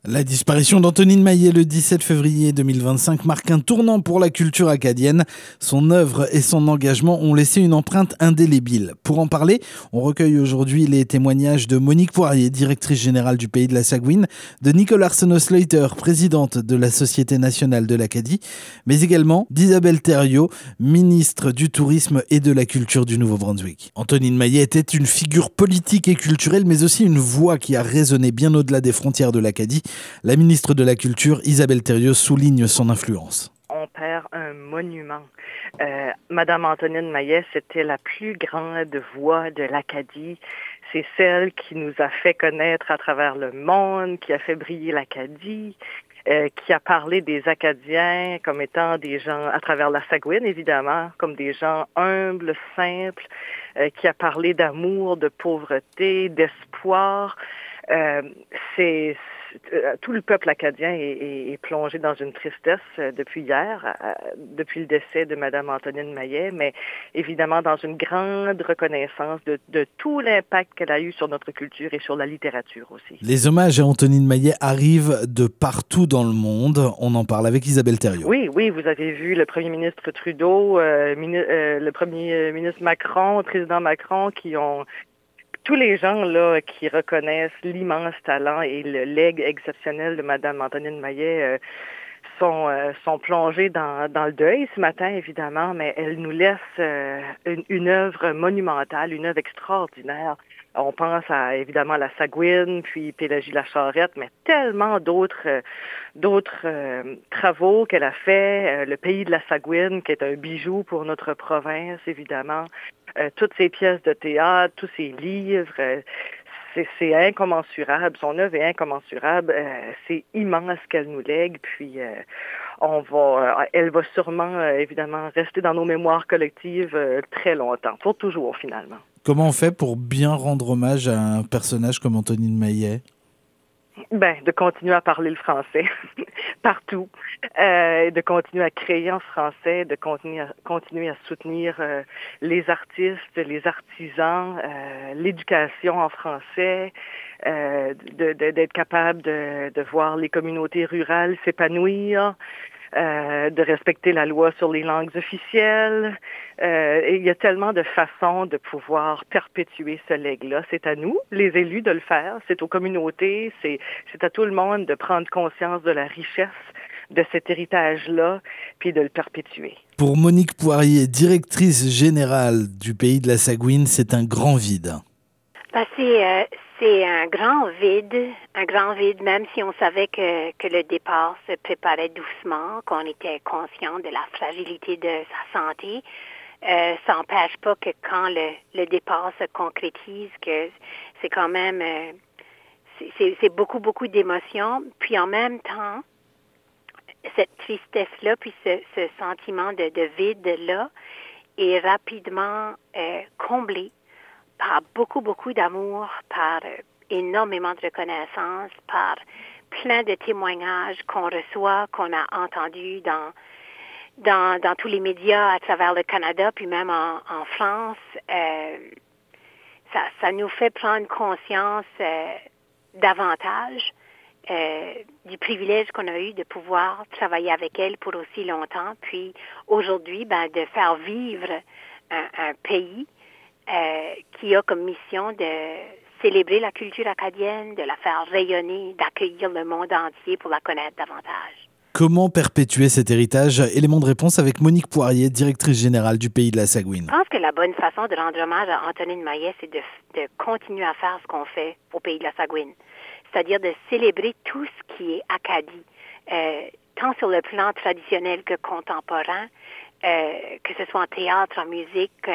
La disparition d'Antonine Maillet le 17 février 2025 marque un tournant pour la culture acadienne. Son œuvre et son engagement ont laissé une empreinte indélébile. Pour en parler, on recueille aujourd'hui les témoignages de Monique Poirier, directrice générale du Pays de la Sagouine, de Nicole Arsenault-Slater, présidente de la Société nationale de l'Acadie, mais également d'Isabelle Thériault, ministre du Tourisme et de la Culture du Nouveau-Brunswick. Antonine Maillet était une figure politique et culturelle, mais aussi une voix qui a résonné bien au-delà des frontières de l'Acadie. La ministre de la Culture, Isabelle Thériault, souligne son influence. On perd un monument. Madame Antonine Maillet, c'était la plus grande voix de l'Acadie. C'est celle qui nous a fait connaître à travers le monde, qui a fait briller l'Acadie, qui a parlé des Acadiens comme étant des gens, à travers la Sagouine évidemment, comme des gens humbles, simples, qui a parlé d'amour, de pauvreté, d'espoir. Tout le peuple acadien est plongé dans une tristesse depuis hier, depuis le décès de Madame Antonine Maillet, mais évidemment dans une grande reconnaissance de tout l'impact qu'elle a eu sur notre culture et sur la littérature aussi. Les hommages à Antonine Maillet arrivent de partout dans le monde. On en parle avec Isabelle Thériault. Oui, vous avez vu le premier ministre Trudeau, le premier ministre Macron, le président Macron, tous les gens là qui reconnaissent l'immense talent et le legs exceptionnel de Madame Antonine Maillet sont plongés dans le deuil ce matin, évidemment, mais elle nous laisse une œuvre monumentale, une œuvre extraordinaire. On pense évidemment à la Sagouine, puis Pélagie Lacharette, mais tellement d'autres travaux qu'elle a fait. Le Pays de la Sagouine, qui est un bijou pour notre province, évidemment. Toutes ses pièces de théâtre, tous ses livres. C'est incommensurable. Son œuvre est incommensurable. C'est immense ce qu'elle nous lègue. Puis elle va sûrement, évidemment, rester dans nos mémoires collectives très longtemps, pour toujours finalement. Comment on fait pour bien rendre hommage à un personnage comme Antonine Maillet? De continuer à parler le français partout, de continuer à créer en français, de continuer à soutenir les artistes, les artisans, l'éducation en français, d'être capable de voir les communautés rurales s'épanouir, de respecter la loi sur les langues officielles. Et il y a tellement de façons de pouvoir perpétuer ce legs-là. C'est à nous, les élus, de le faire. C'est aux communautés, c'est à tout le monde de prendre conscience de la richesse de cet héritage-là, puis de le perpétuer. Pour Monique Poirier, directrice générale du Pays de la Sagouine, c'est un grand vide. C'est un grand vide, même si on savait que le départ se préparait doucement, qu'on était conscient de la fragilité de sa santé. Ça n'empêche pas que quand le départ se concrétise, que c'est quand même c'est beaucoup d'émotions. Puis en même temps, cette tristesse-là, puis ce sentiment de vide-là est rapidement comblé par beaucoup d'amour, par énormément de reconnaissance, par plein de témoignages qu'on reçoit, qu'on a entendus dans tous les médias à travers le Canada, puis même en France. Ça nous fait prendre conscience davantage du privilège qu'on a eu de pouvoir travailler avec elle pour aussi longtemps, puis aujourd'hui, de faire vivre un pays qui a comme mission de célébrer la culture acadienne, de la faire rayonner, d'accueillir le monde entier pour la connaître davantage. Comment perpétuer cet héritage? Élément de réponse avec Monique Poirier, directrice générale du Pays de la Sagouine. Je pense que la bonne façon de rendre hommage à Antonine Maillet, c'est de continuer à faire ce qu'on fait au Pays de la Sagouine. C'est-à-dire de célébrer tout ce qui est Acadie, tant sur le plan traditionnel que contemporain, que ce soit en théâtre, en musique,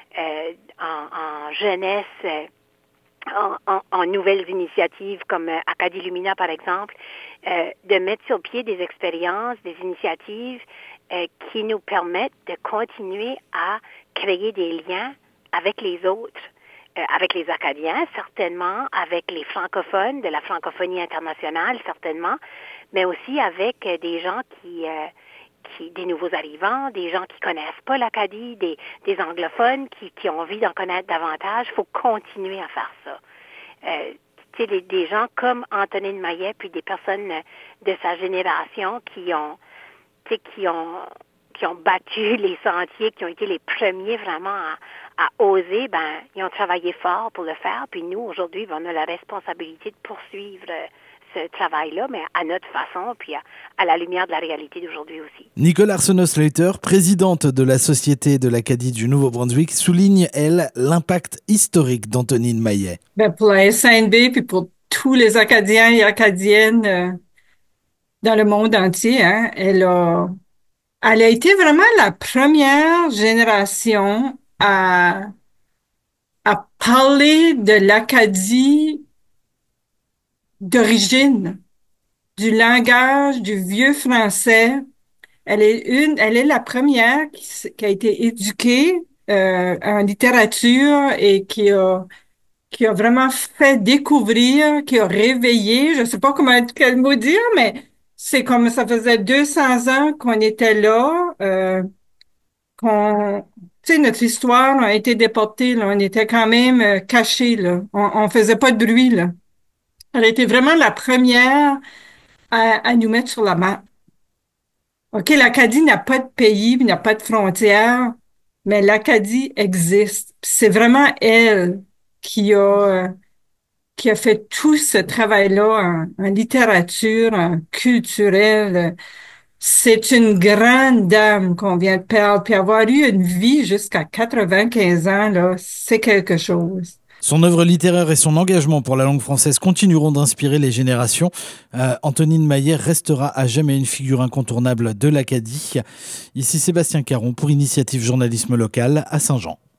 en jeunesse, en nouvelles initiatives comme Acadie Lumina, par exemple, de mettre sur pied des expériences, des initiatives qui nous permettent de continuer à créer des liens avec les autres, avec les Acadiens, certainement, avec les francophones, de la francophonie internationale, certainement, mais aussi avec des gens des nouveaux arrivants, des gens qui connaissent pas l'Acadie, des anglophones qui ont envie d'en connaître davantage. Il faut continuer à faire ça. des gens comme Antonine Maillet, puis des personnes de sa génération qui ont battu les sentiers, qui ont été les premiers vraiment à oser, ils ont travaillé fort pour le faire. Puis nous, aujourd'hui, on a la responsabilité de poursuivre ce travail-là, mais à notre façon, puis à la lumière de la réalité d'aujourd'hui aussi. Nicole Arsenault-Slater, présidente de la Société de l'Acadie du Nouveau-Brunswick, souligne, elle, l'impact historique d'Antonine Maillet. Pour la SNB, puis pour tous les Acadiens et Acadiennes dans le monde entier, hein, elle a été vraiment la première génération à parler de l'Acadie d'origine, du langage, du vieux français. Elle est la première qui a été éduquée en littérature et qui a vraiment fait découvrir, qui a réveillé, je sais pas quel mot dire, mais c'est comme ça faisait 200 ans qu'on était là, tu sais, notre histoire a été déportée, là, on était quand même cachés, là, on faisait pas de bruit, là. Elle a été vraiment la première à nous mettre sur la map. OK, l'Acadie n'a pas de pays, n'a pas de frontières, mais l'Acadie existe. Puis c'est vraiment elle qui a fait tout ce travail-là en littérature, en culturel. C'est une grande dame qu'on vient de perdre. Puis avoir eu une vie jusqu'à 95 ans, là, c'est quelque chose. Son œuvre littéraire et son engagement pour la langue française continueront d'inspirer les générations. Antonine Maillet restera à jamais une figure incontournable de l'Acadie. Ici Sébastien Caron pour Initiative Journalisme Local à Saint-Jean.